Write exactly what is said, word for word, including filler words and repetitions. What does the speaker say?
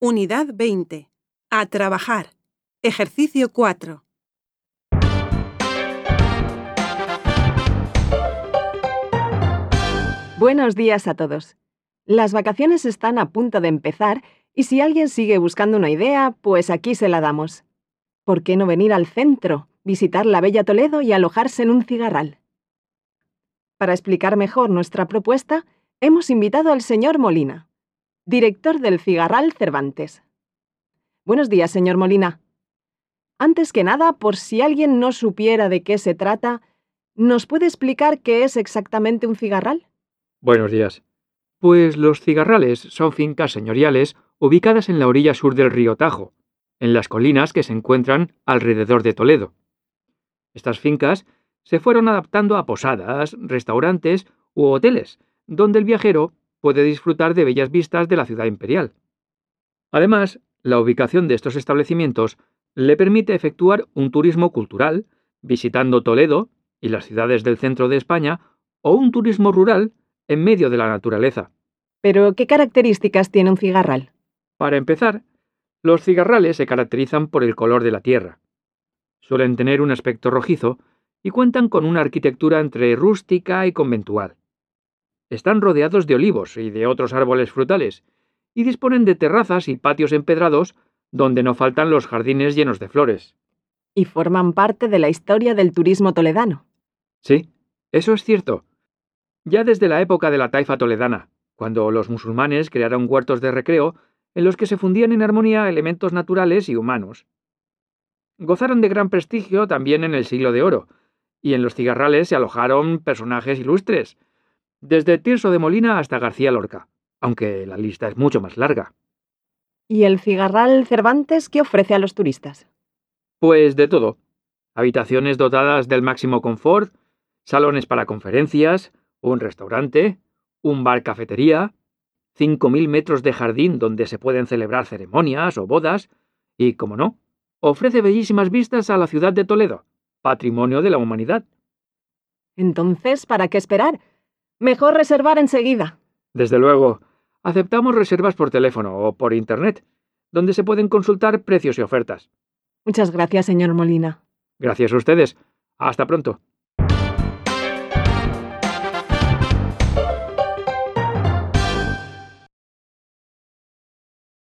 Unidad veinte. A trabajar. Ejercicio cuatro. Buenos días a todos. Las vacaciones están a punto de empezar y si alguien sigue buscando una idea, pues aquí se la damos. ¿Por qué no venir al centro, visitar la bella Toledo y alojarse en un cigarral? Para explicar mejor nuestra propuesta, hemos invitado al señor Molina, director del Cigarral Cervantes. Buenos días, señor Molina. Antes que nada, por si alguien no supiera de qué se trata, ¿nos puede explicar qué es exactamente un cigarral? Buenos días. Pues los cigarrales son fincas señoriales ubicadas en la orilla sur del río Tajo, en las colinas que se encuentran alrededor de Toledo. Estas fincas se fueron adaptando a posadas, restaurantes u hoteles, donde el viajero puede disfrutar de bellas vistas de la ciudad imperial. Además, la ubicación de estos establecimientos le permite efectuar un turismo cultural, visitando Toledo y las ciudades del centro de España, o un turismo rural en medio de la naturaleza. ¿Pero qué características tiene un cigarral? Para empezar, los cigarrales se caracterizan por el color de la tierra. Suelen tener un aspecto rojizo y cuentan con una arquitectura entre rústica y conventual. Están rodeados de olivos y de otros árboles frutales, y disponen de terrazas y patios empedrados donde no faltan los jardines llenos de flores. Y forman parte de la historia del turismo toledano. Sí, eso es cierto. Ya desde la época de la taifa toledana, cuando los musulmanes crearon huertos de recreo en los que se fundían en armonía elementos naturales y humanos. Gozaron de gran prestigio también en el Siglo de Oro, y en los cigarrales se alojaron personajes ilustres, desde Tirso de Molina hasta García Lorca, aunque la lista es mucho más larga. ¿Y el Cigarral Cervantes qué ofrece a los turistas? Pues de todo. Habitaciones dotadas del máximo confort, salones para conferencias, un restaurante, un bar-cafetería, cinco mil metros de jardín donde se pueden celebrar ceremonias o bodas, y, como no, ofrece bellísimas vistas a la ciudad de Toledo, patrimonio de la humanidad. Entonces, ¿para qué esperar? Mejor reservar enseguida. Desde luego, aceptamos reservas por teléfono o por internet, donde se pueden consultar precios y ofertas. Muchas gracias, señor Molina. Gracias a ustedes. Hasta pronto.